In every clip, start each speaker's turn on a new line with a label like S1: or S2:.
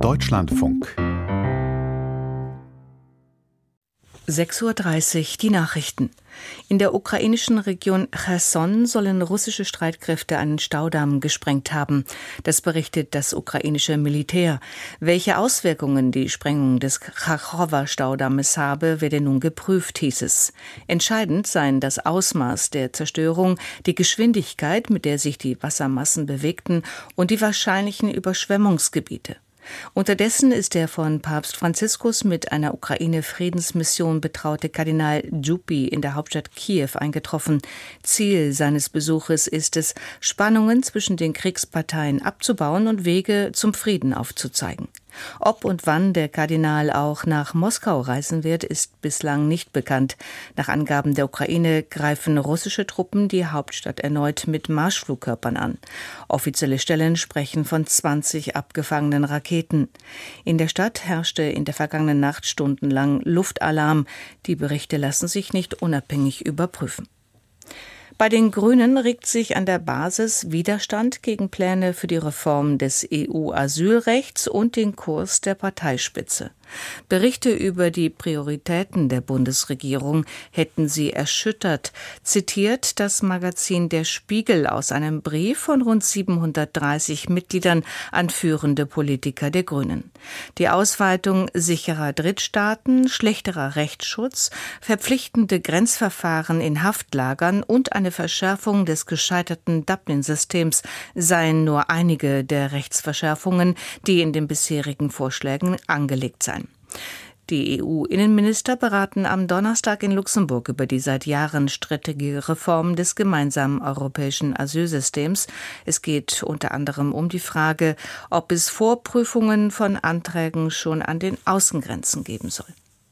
S1: Deutschlandfunk
S2: 6:30 Uhr die Nachrichten. In der ukrainischen Region Cherson sollen russische Streitkräfte einen Staudamm gesprengt haben. Das berichtet das ukrainische Militär. Welche Auswirkungen die Sprengung des Kharkova-Staudammes habe, werde nun geprüft, hieß es. Entscheidend seien das Ausmaß der Zerstörung, die Geschwindigkeit, mit der sich die Wassermassen bewegten, und die wahrscheinlichen Überschwemmungsgebiete. Unterdessen ist der von Papst Franziskus mit einer Ukraine-Friedensmission betraute Kardinal Juppy in der Hauptstadt Kiew eingetroffen. Ziel seines Besuches ist es, Spannungen zwischen den Kriegsparteien abzubauen und Wege zum Frieden aufzuzeigen. Ob und wann der Kardinal auch nach Moskau reisen wird, ist bislang nicht bekannt. Nach Angaben der Ukraine greifen russische Truppen die Hauptstadt erneut mit Marschflugkörpern an. Offizielle Stellen sprechen von 20 abgefangenen Raketen. In der Stadt herrschte in der vergangenen Nacht stundenlang Luftalarm. Die Berichte lassen sich nicht unabhängig überprüfen. Bei den Grünen regt sich an der Basis Widerstand gegen Pläne für die Reform des EU-Asylrechts und den Kurs der Parteispitze. Berichte über die Prioritäten der Bundesregierung hätten sie erschüttert, zitiert das Magazin Der Spiegel aus einem Brief von rund 730 Mitgliedern an führende Politiker der Grünen. Die Ausweitung sicherer Drittstaaten, schlechterer Rechtsschutz, verpflichtende Grenzverfahren in Haftlagern und eine Verschärfung des gescheiterten Dublin-Systems seien nur einige der Rechtsverschärfungen, die in den bisherigen Vorschlägen angelegt seien. Die EU-Innenminister beraten am Donnerstag in Luxemburg über die seit Jahren strittige Reform des gemeinsamen europäischen Asylsystems. Es geht unter anderem um die Frage, ob es Vorprüfungen von Anträgen schon an den Außengrenzen geben soll.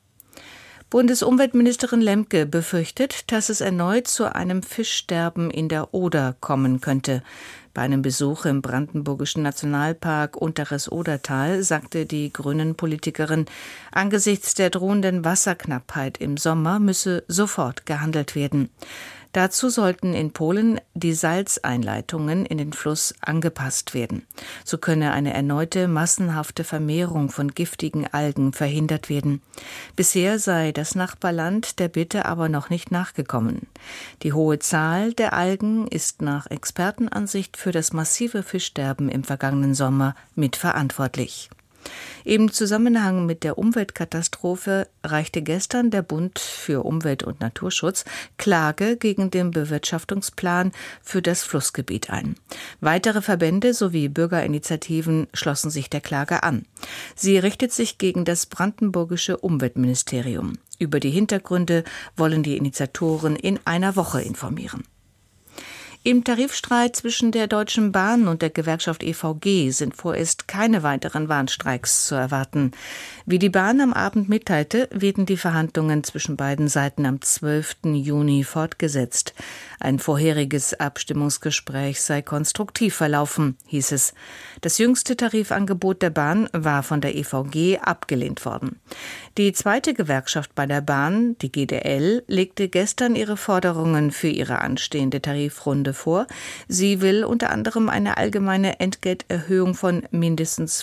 S2: Bundesumweltministerin Lemke befürchtet, dass es erneut zu einem Fischsterben in der Oder kommen könnte. Bei einem Besuch im brandenburgischen Nationalpark Unteres Odertal sagte die Grünen-Politikerin, angesichts der drohenden Wasserknappheit im Sommer müsse sofort gehandelt werden. Dazu sollten in Polen die Salzeinleitungen in den Fluss angepasst werden. So könne eine erneute massenhafte Vermehrung von giftigen Algen verhindert werden. Bisher sei das Nachbarland der Bitte aber noch nicht nachgekommen. Die hohe Zahl der Algen ist nach Expertenansicht für das massive Fischsterben im vergangenen Sommer mitverantwortlich. Im Zusammenhang mit der Umweltkatastrophe reichte gestern der Bund für Umwelt- und Naturschutz Klage gegen den Bewirtschaftungsplan für das Flussgebiet ein. Weitere Verbände sowie Bürgerinitiativen schlossen sich der Klage an. Sie richtet sich gegen das brandenburgische Umweltministerium. Über die Hintergründe wollen die Initiatoren in einer Woche informieren. Im Tarifstreit zwischen der Deutschen Bahn und der Gewerkschaft EVG sind vorerst keine weiteren Warnstreiks zu erwarten. Wie die Bahn am Abend mitteilte, werden die Verhandlungen zwischen beiden Seiten am 12. Juni fortgesetzt. Ein vorheriges Abstimmungsgespräch sei konstruktiv verlaufen, hieß es. Das jüngste Tarifangebot der Bahn war von der EVG abgelehnt worden. Die zweite Gewerkschaft bei der Bahn, die GdL, legte gestern ihre Forderungen für ihre anstehende Tarifrunde vor. Sie will unter anderem eine allgemeine Entgelterhöhung von mindestens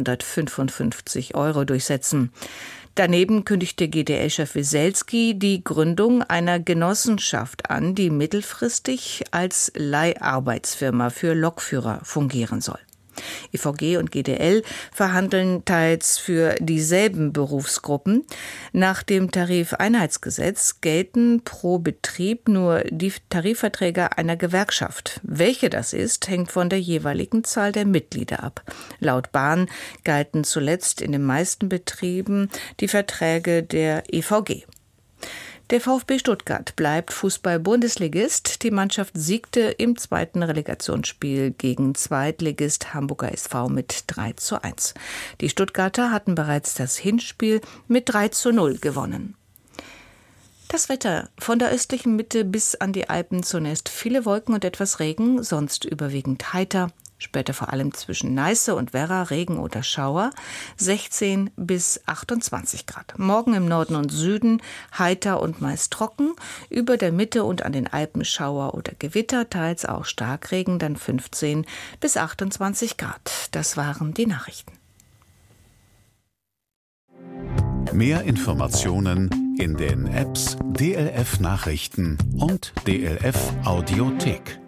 S2: 555 € durchsetzen. Daneben kündigte GdL-Chef Wieselski die Gründung einer Genossenschaft an, die mittelfristig als Leiharbeitsfirma für Lokführer fungieren soll. EVG und GdL verhandeln teils für dieselben Berufsgruppen. Nach dem Tarifeinheitsgesetz gelten pro Betrieb nur die Tarifverträge einer Gewerkschaft. Welche das ist, hängt von der jeweiligen Zahl der Mitglieder ab. Laut Bahn galten zuletzt in den meisten Betrieben die Verträge der EVG. Der VfB Stuttgart bleibt Fußball-Bundesligist. Die Mannschaft siegte im zweiten Relegationsspiel gegen Zweitligist Hamburger SV mit 3:1. Die Stuttgarter hatten bereits das Hinspiel mit 3:0 gewonnen. Das Wetter: von der östlichen Mitte bis an die Alpen zunächst viele Wolken und etwas Regen, sonst überwiegend heiter. Später vor allem zwischen Neiße und Werra Regen oder Schauer, 16 bis 28 Grad. Morgen im Norden und Süden heiter und meist trocken, über der Mitte und an den Alpen Schauer oder Gewitter, teils auch Starkregen, dann 15 bis 28 Grad. Das waren die Nachrichten.
S1: Mehr Informationen in den Apps DLF Nachrichten und DLF Audiothek.